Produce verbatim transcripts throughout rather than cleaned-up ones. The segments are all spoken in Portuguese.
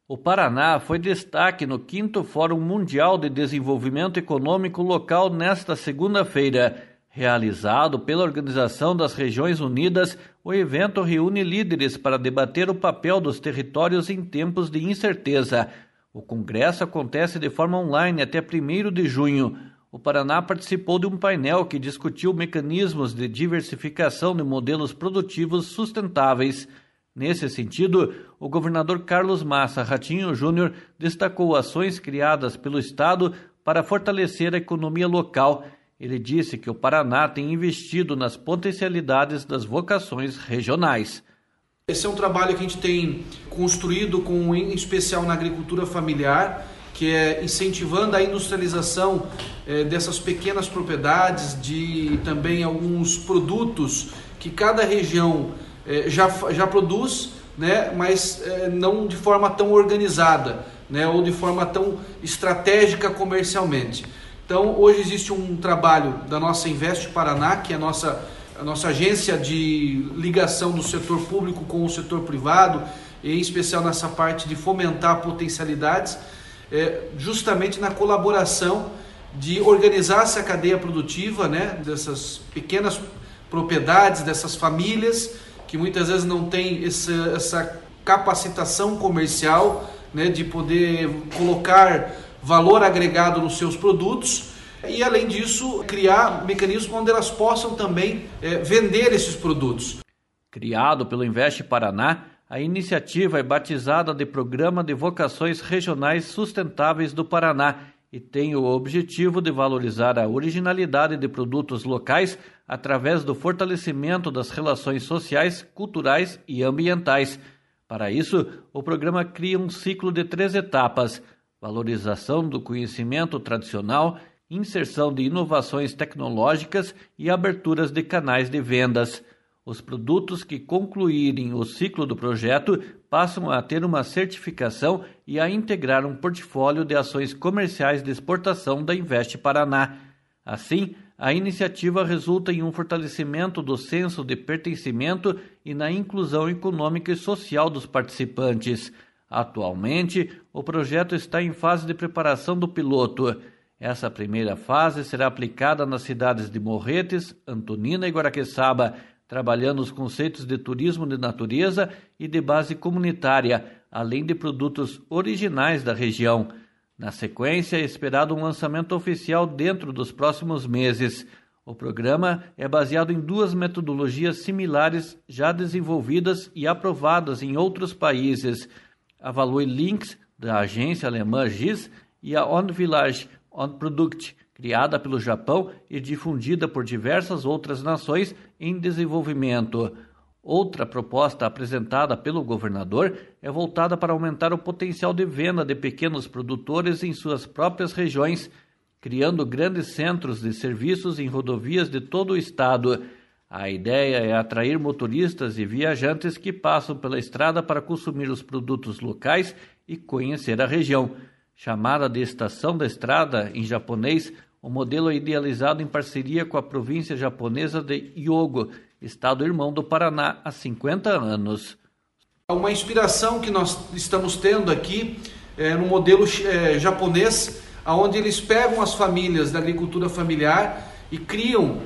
O Paraná foi destaque no quinto Fórum Mundial de Desenvolvimento Econômico Local nesta segunda-feira. Realizado pela Organização das Regiões Unidas, o evento reúne líderes para debater o papel dos territórios em tempos de incerteza. O congresso acontece de forma online até primeiro de junho. O Paraná participou de um painel que discutiu mecanismos de diversificação de modelos produtivos sustentáveis. Nesse sentido, o governador Carlos Massa Ratinho Júnior destacou ações criadas pelo Estado para fortalecer a economia local. Ele disse que o Paraná tem investido nas potencialidades das vocações regionais. Esse é um trabalho que a gente tem construído, com, em especial na agricultura familiar, que é incentivando a industrialização eh, dessas pequenas propriedades, de também alguns produtos que cada região eh, já, já produz, né, mas eh, não de forma tão organizada, né, ou de forma tão estratégica comercialmente. Então, hoje existe um trabalho da nossa Invest Paraná, que é a nossa, a nossa agência de ligação do setor público com o setor privado, em especial nessa parte de fomentar potencialidades, é, justamente na colaboração de organizar essa cadeia produtiva, né, dessas pequenas propriedades, dessas famílias, que muitas vezes não têm essa, essa capacitação comercial, né, de poder colocar valor agregado nos seus produtos e, além disso, criar mecanismos onde elas possam também é, vender esses produtos. Criado pelo Invest Paraná, a iniciativa é batizada de Programa de Vocações Regionais Sustentáveis do Paraná e tem o objetivo de valorizar a originalidade de produtos locais através do fortalecimento das relações sociais, culturais e ambientais. Para isso, o programa cria um ciclo de três etapas: valorização do conhecimento tradicional, inserção de inovações tecnológicas e aberturas de canais de vendas. Os produtos que concluírem o ciclo do projeto passam a ter uma certificação e a integrar um portfólio de ações comerciais de exportação da Invest Paraná. Assim, a iniciativa resulta em um fortalecimento do senso de pertencimento e na inclusão econômica e social dos participantes. Atualmente, o projeto está em fase de preparação do piloto. Essa primeira fase será aplicada nas cidades de Morretes, Antonina e Guaraqueçaba, trabalhando os conceitos de turismo de natureza e de base comunitária, além de produtos originais da região. Na sequência, é esperado um lançamento oficial dentro dos próximos meses. O programa é baseado em duas metodologias similares já desenvolvidas e aprovadas em outros países: a Value Links, da agência alemã G I S, e a On Village, On Product, criada pelo Japão e difundida por diversas outras nações em desenvolvimento. Outra proposta apresentada pelo governador é voltada para aumentar o potencial de venda de pequenos produtores em suas próprias regiões, criando grandes centros de serviços em rodovias de todo o estado. A ideia é atrair motoristas e viajantes que passam pela estrada para consumir os produtos locais e conhecer a região. Chamada de Estação da Estrada, em japonês, o modelo é idealizado em parceria com a província japonesa de Hyogo, estado irmão do Paraná, há cinquenta anos. Uma inspiração que nós estamos tendo aqui é no modelo é, japonês, onde eles pegam as famílias da agricultura familiar e criam,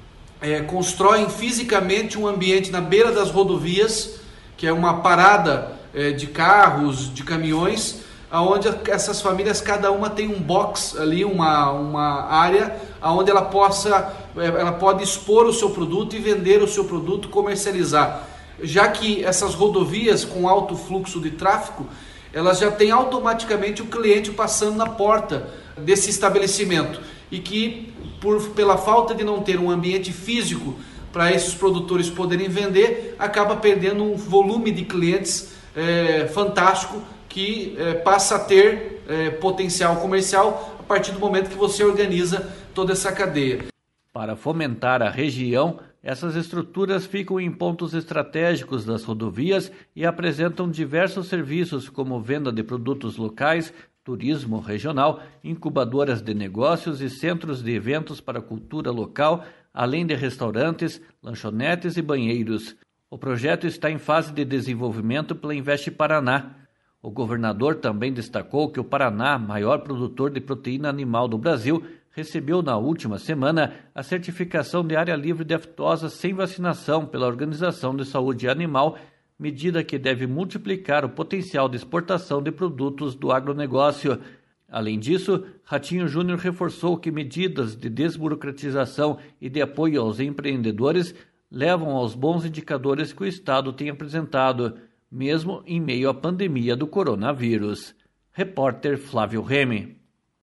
é, constroem fisicamente um ambiente na beira das rodovias, que é uma parada é, de carros, de caminhões, onde essas famílias, cada uma tem um box ali, uma, uma área onde ela possa, ela pode expor o seu produto e vender o seu produto, comercializar. Já que essas rodovias com alto fluxo de tráfego, elas já têm automaticamente o cliente passando na porta desse estabelecimento e que, por, pela falta de não ter um ambiente físico para esses produtores poderem vender, acaba perdendo um volume de clientes é, fantástico, que eh, passa a ter eh, potencial comercial a partir do momento que você organiza toda essa cadeia. Para fomentar a região, essas estruturas ficam em pontos estratégicos das rodovias e apresentam diversos serviços como venda de produtos locais, turismo regional, incubadoras de negócios e centros de eventos para a cultura local, além de restaurantes, lanchonetes e banheiros. O projeto está em fase de desenvolvimento pela Invest Paraná. O governador também destacou que o Paraná, maior produtor de proteína animal do Brasil, recebeu na última semana a certificação de área livre de aftosa sem vacinação pela Organização de Saúde Animal, medida que deve multiplicar o potencial de exportação de produtos do agronegócio. Além disso, Ratinho Júnior reforçou que medidas de desburocratização e de apoio aos empreendedores levam aos bons indicadores que o Estado tem apresentado, mesmo em meio à pandemia do coronavírus. Repórter Flávio Remy.